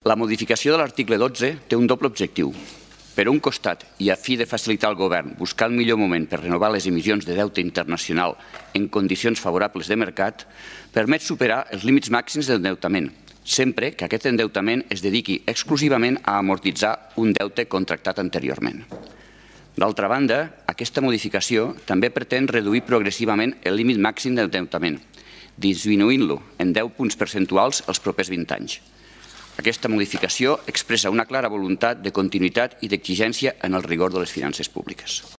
La modificació de l'article 12 té un doble objectiu. Per un costat, i a fi de facilitar al govern buscar el millor moment per renovar les emissions de deute internacional en condicions favorables de mercat, permet superar els límits màxims d'endeutament, sempre que aquest endeutament es dediqui exclusivament a amortitzar un deute contractat anteriorment. D'altra banda, aquesta modificació també pretén reduir progressivament el límit màxim d'endeutament, disminuint-lo en 10 punts percentuals els propers 20 anys. Aquesta modificació expressa una clara voluntat de continuïtat i d'exigència en el rigor de les finances públiques.